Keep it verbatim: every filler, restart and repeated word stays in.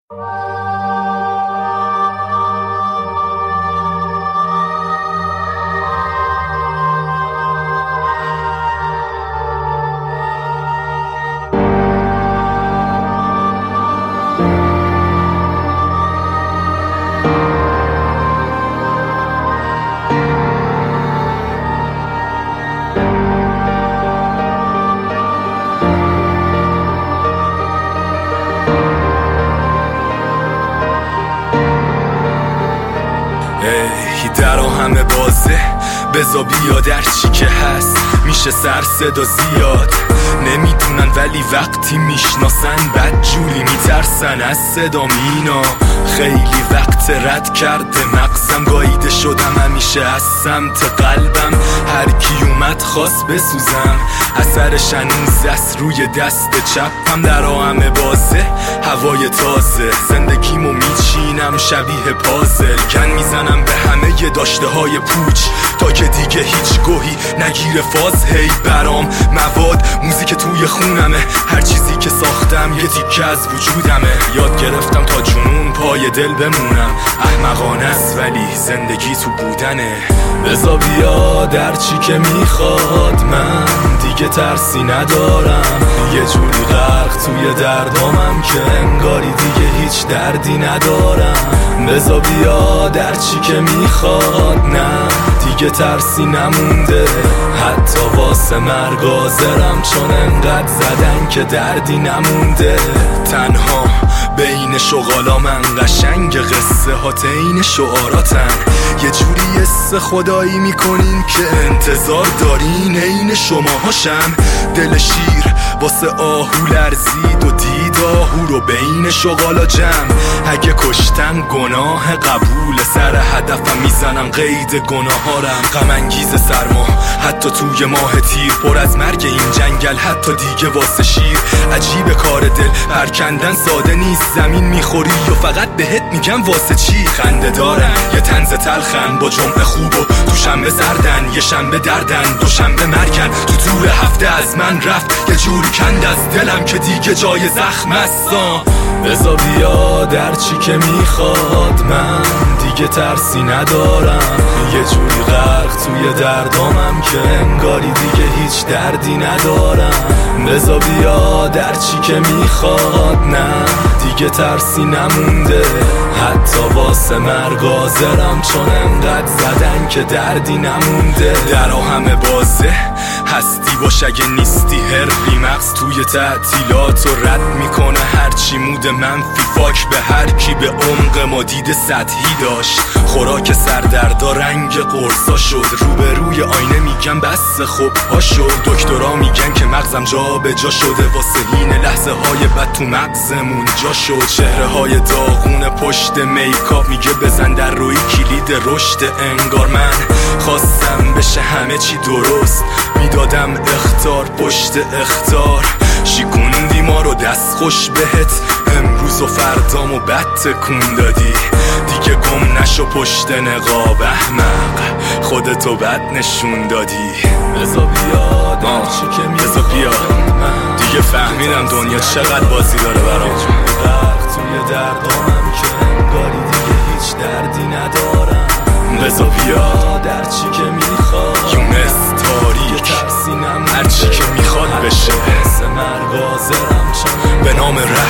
ای درا همه بازه بزا بیا در چی که هست میشه سر صدا زیاد نمیدونن ولی وقتی میشناسن بد جولی میترسن از صدا مینا خیلی وقت رد کرده مغزم گاییده شدم همیشه از سمت قلبم هر کی اومد خواست بسوزم اثرش هنوز است روی دست چپم درا همه بازه هوای تازه زندگیمو میچینم شبیه پازل کن میزنم به همه داشته های پوچ تا که دیگه هیچ گوهی نگیره فاز هی برام مواد موزیک توی خونمه هر چیزی که ساختم یه تیکه از وجودمه یاد گرفتم تا جنون پای دل بمونم احمقانه است ولی زندگی تو بودنه بزا بیا در چی که میخواد من دیگه ترسی ندارم یه جوری غرق توی دردامم که انگاری دیگه هیچ دردی ندارم بزا بیا در چی که میخواد نه دیگه ترسی نمونده حتی واسه مرگ حاضرم چون انقدر زدن که دردی نمونده تنها بین شغالا من قشنگ قصه ها تین شعاراتن یه جوری حس خدایی میکنین که انتظار دارین عین شما هاشم دل شیر واسه آهو لرزید و دید آهو رو بین شغالا جمع اگه کشتن گناه قبول سر هدفم میزنم قید گناهارم غم انگیز سرما حتی توی ماه تیر پر از مرگ این جنگل حتی دیگه واسه شیر عجیب کار دل پرکندن ساده نیست زمین میخوری و فقط بهت میگم واسه چی خنده دارن یه طنز تلخن با جمعه خوب و تو شنبه زردن یه شنبه دردن دو شنبه مرگن تو طول هفته از من رفت یه جوری کند از دلم که دیگه جای زخم هستم بزا بیا در چی که میخواد من دیگه ترسی ندارم یه جوری غرق توی دردامم که انگاری دیگه هیچ دردی ندارم بزا بیا در چی که میخواد نه دیگه ترسی نمونده حتی واسه مرگ حاضرم چون انقدر زدن که دردی نمونده درا همه بازه هستی باش اگه نیستی هر ریمقص توی تعطیلات و رد میکنه هرچی مود منفی فاک به هر کی به عمق ما دید سطحی داشت خوراک سردردا رنگ قرصا شد روبروی آینه میگم بس خوب ها شد دکترا میگن که مغزم جا به جا شده واسه این لحظه های بد تو مغزمون جا شد چهره های داغون پشت میکاپ میگه بزن در روی کلید رشد انگار من خواستم بشه همه چی درست میدادم اختار پشت اختار شیکوندی ما رو دست خوش بهت امروز و فردامو بد تکون دادی دیگه گم نشو پشت نقاب احمق خودتو بد نشون دادی بزا بیا در چی که بزا بیا دیگه فهمیدم دنیا چقدر بازی داره برام توی دردامم که انگاری دیگه هیچ دردی ندارم بزا بیا در چی که میخواد یونس تاریک هر چی که میخواد بشه مرگ حاضرم چون به نام رفت